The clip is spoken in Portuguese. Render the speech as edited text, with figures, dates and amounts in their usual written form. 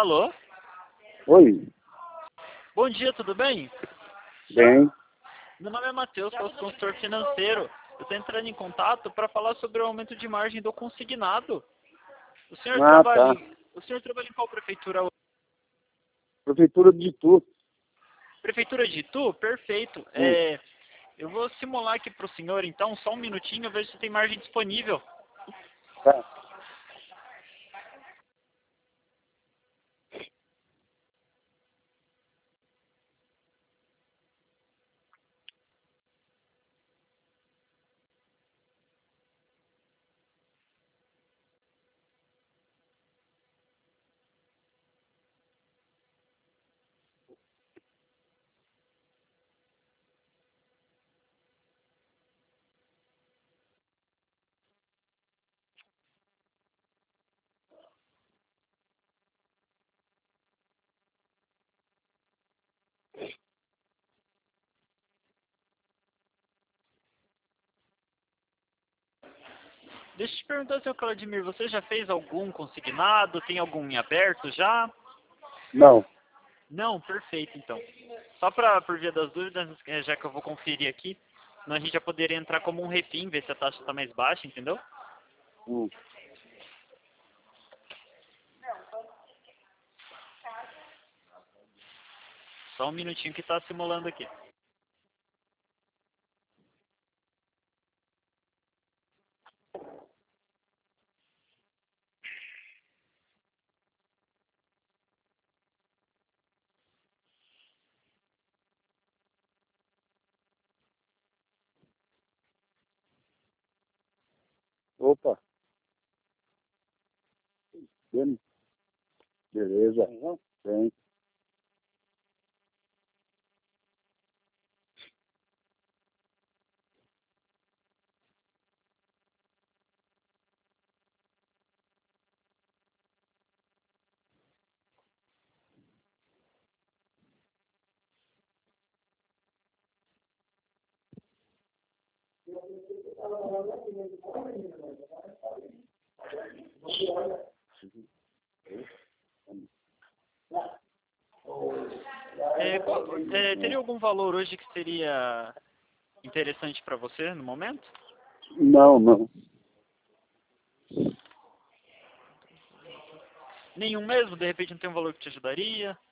Alô? Oi, Bom dia, tudo bem? bem. Meu nome é Matheus, sou consultor financeiro. Eu estou entrando em contato para falar sobre o aumento de margem do consignado. O senhor Ah, trabalha tá. em qual prefeitura? Prefeitura de Itu. Prefeitura de Itu? Perfeito. Hum, Eu vou simular aqui para o senhor, então, só um minutinho, ver se tem margem disponível. tá. Deixa eu te perguntar, seu Claudimir, você já fez algum consignado? Tem algum em aberto já? Não, Não, perfeito, então. Só por via das dúvidas, já que eu vou conferir aqui, senão a gente já poderia entrar como um refim, ver se a taxa está mais baixa, entendeu? hum, Só um minutinho que está simulando aqui. opa, bem, beleza. Bem. Teria algum valor hoje que seria interessante para você no momento? Não, não. Nenhum mesmo? De repente não tem um valor que te ajudaria?